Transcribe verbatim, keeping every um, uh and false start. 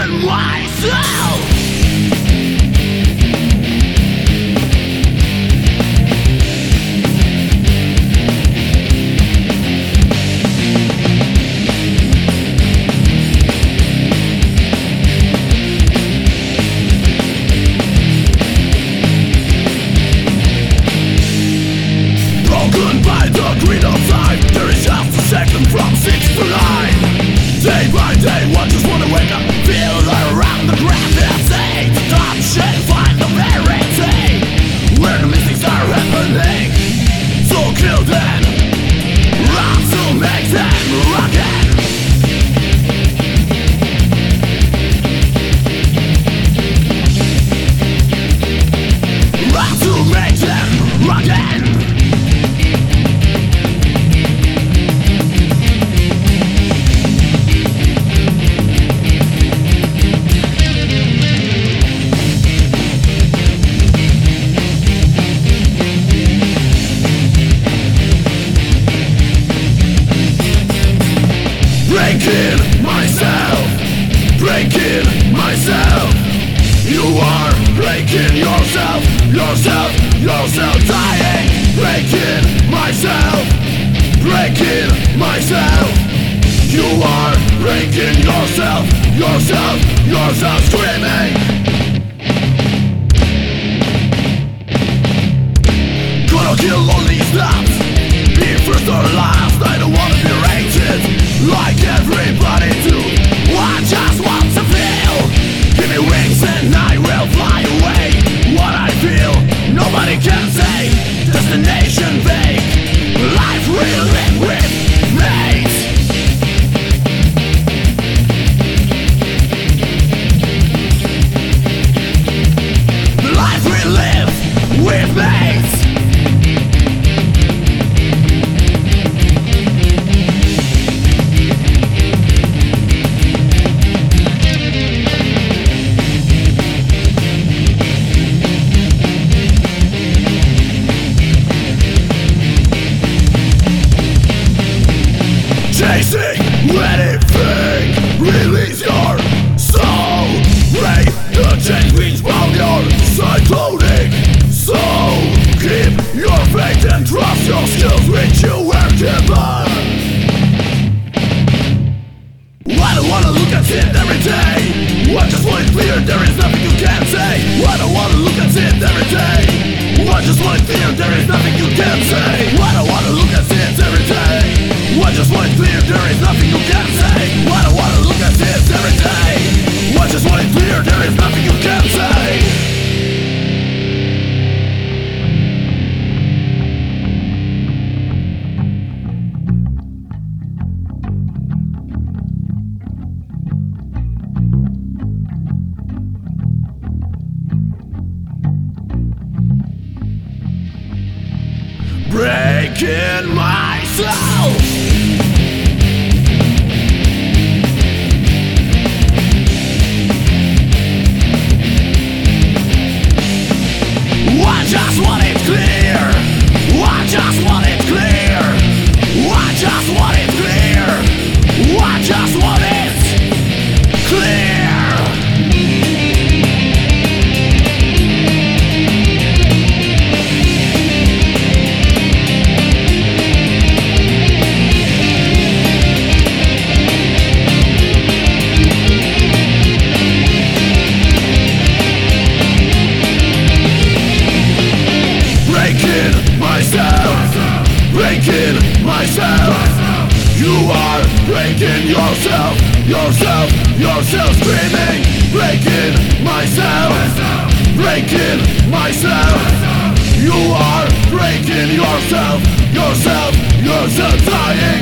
breaking myself. Broken by the greed of time, there is just a second from six to nine. Day by day, one just wanna wake up, feel around the ground and say, touch and find the verity where the mistakes are happening. So kill them, run to make them again. Run to make them again. Breaking myself, breaking myself. You are breaking yourself, yourself, yourself. Dying, breaking myself, breaking myself. You are breaking yourself, yourself, yourself. Screaming. Gonna kill all these thoughts, be first or last. I don't wanna be rated like everybody do. I just want to feel. Give me wings and I will fly away. What I feel, nobody can say. Destination vague, life we live with mates. The life we live with mates. Chasing anything, release your soul. Break the chains which bound your cyclonic soul. Keep your faith and trust your skills which you were given. I don't wanna look at it every day. I just want it clear, there is nothing you can say. I don't wanna look at it every day. I just want it clear, there is nothing you can say. I don't wanna look at it every day. I just want it clear, there is nothing you can say. I don't wanna look at it every day. I just want it clear, there is nothing you can say. Breaking myself. I just want it clear. I just want it clear. I just want it clear. I just want it clear. Breaking myself. You are breaking yourself, yourself, yourself. Screaming, breaking myself, breaking myself. You are breaking yourself, yourself, yourself. Dying.